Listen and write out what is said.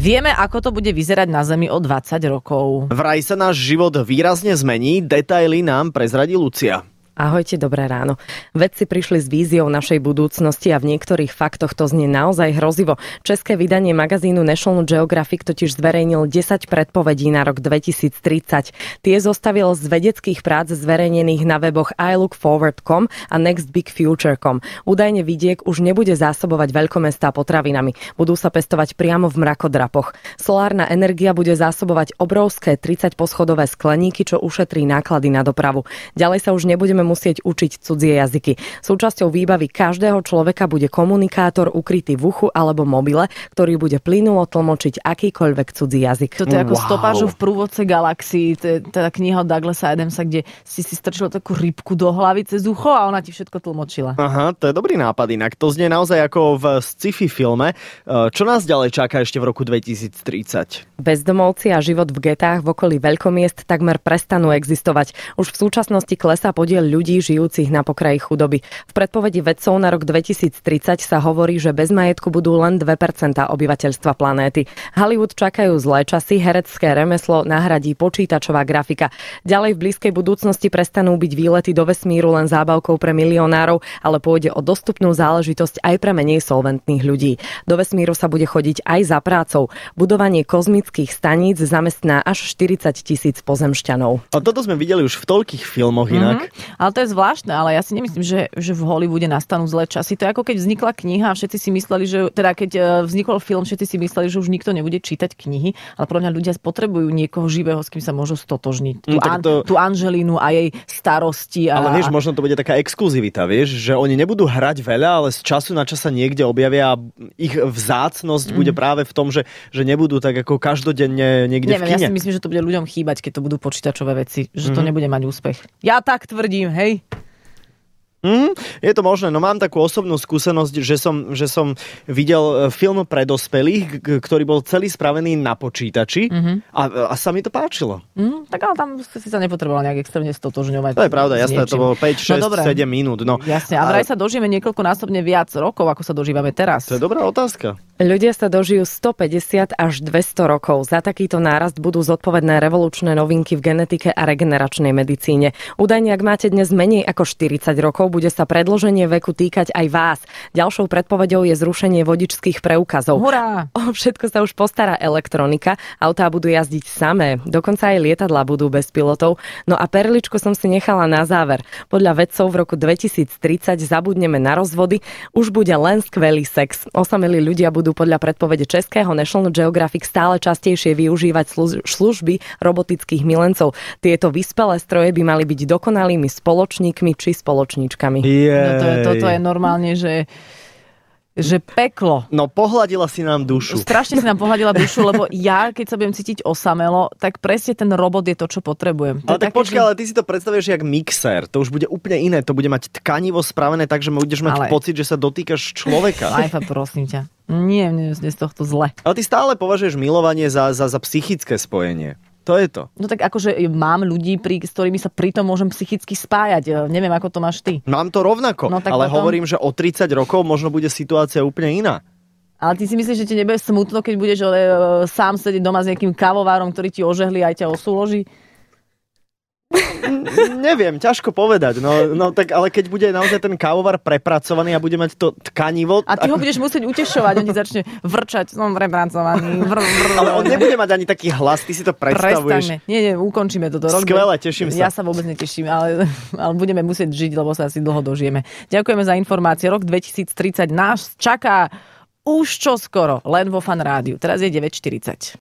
Vieme, ako to bude vyzerať na Zemi o 20 rokov. Vraj sa náš život výrazne zmení, detaily nám prezradí Lucia. Ahojte, dobré ráno. Vedci prišli s víziou našej budúcnosti a v niektorých faktoch to znie naozaj hrozivo. České vydanie magazínu National Geographic totiž zverejnil 10 predpovedí na rok 2030. Tie zostavil z vedeckých prác zverejnených na weboch ilookforward.com a nextbigfuture.com. Údajne vidiek už nebude zásobovať veľkomestá potravinami. Budú sa pestovať priamo v mrakodrapoch. Solárna energia bude zásobovať obrovské 30-poschodové skleníky, čo ušetrí náklady na dopravu. Ďalej sa už nebudeme musieť učiť cudzie jazyky. Súčasťou výbavy každého človeka bude komunikátor ukrytý v uchu alebo mobile, ktorý bude plynulo tlmočiť akýkoľvek cudzí jazyk. Toto je ako stopážu v prúvodce galaxii, teda kniha od Douglasa Adamsa, kde si strčil takú rybku do hlavy cez ucho a ona ti všetko tlmočila. Aha, to je dobrý nápad inak. To znie naozaj ako v sci-fi filme. Čo nás ďalej čaká ešte v roku 2030? Bezdomovci a život v getách v okolí veľkomiest takmer prestanú existovať. Už v súčasnosti klesá podiel ľudí žijúcich na pokraji chudoby. V predpovedi vedcov na rok 2030 sa hovorí, že bez majetku budú len 2% obyvateľstva planéty. Hollywood čakajú zlé časy, herecké remeslo nahradí počítačová grafika. Ďalej v blízkej budúcnosti prestanú byť výlety do vesmíru len zábavkou pre milionárov, ale pôjde o dostupnú záležitosť aj pre menej solventných ľudí. Do vesmíru sa bude chodiť aj za prácou. Budovanie kozmických staníc zamestná až 40,000 pozemšťanov. A toto sme videli už v toľkých filmoch inak. Ale to je zvláštne, ale ja si nemyslím, že v Hollywoode nastanú zlé časy. To je ako keď vznikla kniha a všetci si mysleli, že teda keď vznikol film, všetci si mysleli, že už nikto nebude čítať knihy, ale podľa mňa ľudia potrebujú niekoho živého, s kým sa môžu stotožniť. Tú Angelinu a jej starosti. Ale vieš, možno to bude taká exkluzivita, vieš, že oni nebudú hrať veľa, ale z času na čas sa niekde objavia a ich vzácnosť bude práve v tom, že nebudú tak ako každodenne niekde v kine. Ja si myslím, že to bude ľuďom chýbať, keď to budú počítačové veci, že to nebude mať úspech. Ja tak tvrdím, hej. Je to možné, no mám takú osobnú skúsenosť, že som videl film pre dospelých, ktorý bol celý spravený na počítači a sa mi to páčilo. Tak ale tam si sa nepotreboval nejak extrémne stotožňovať. To je pravda, jasné, to bolo 5, 6, 7 minút. No. Jasne, a vraj sa dožijeme niekoľkonásobne viac rokov, ako sa dožívame teraz. To je dobrá otázka. Ľudia sa dožijú 150 až 200 rokov. Za takýto nárast budú zodpovedné revolučné novinky v genetike a regeneračnej medicíne. Údajne, ak máte dnes menej ako 40 rokov, bude sa predĺženie veku týkať aj vás. Ďalšou predpoveďou je zrušenie vodičských preukazov. Hurá! O všetko sa už postará elektronika, autá budú jazdiť samé, dokonca aj lietadlá budú bez pilotov. No a perličku som si nechala na záver. Podľa vedcov v roku 2030 zabudneme na rozvody, už bude len skvelý sex. Osamelí ľudia budú podľa predpovede českého National Geographic stále častejšie využívať služby robotických milencov. Tieto vyspelé stroje by mali byť dokonalými spoločníkmi či spoločníčkami. No toto je normálne, že peklo. No pohľadila si nám dušu. Strašne si nám pohľadila dušu, lebo ja, keď sa budem cítiť osamelo, tak presne ten robot je to, čo potrebujem. Ale tak počkaj, ale ty si to predstavuješ jak mixer. To už bude úplne iné. To bude mať tkanivo spravené tak, že budeš mať pocit, že sa dotýkaš človeka. Lajfa, prosím ťa. Nie, mne je z tohto zle. Ale ty stále považuješ milovanie za psychické spojenie. To je to. No tak akože mám ľudí, s ktorými sa pritom môžem psychicky spájať. Neviem, ako to máš ty. Mám to rovnako, ale hovorím, že o 30 rokov možno bude situácia úplne iná. Ale ty si myslíš, že ti nebude smutno, keď budeš sám sedieť doma s nejakým kávovárom, ktorý ti ožehlí a aj ťa osúloží? Neviem, ťažko povedať. No tak, ale keď bude naozaj ten kávovar prepracovaný a bude mať to tkanivo... A ty ho budeš musieť utešovať, on ti začne vrčať, som prepracovaný. Ale on nebude mať ani taký hlas, ty si to predstavuješ. Prestaňme. Nie, ukončíme toto. Skvelé, teším sa. Ja sa vôbec neteším, ale budeme musieť žiť, lebo sa asi dlho dožijeme. Ďakujeme za informácie. Rok 2030 nás čaká už čoskoro, len vo Fan Rádiu. Teraz je 9:40.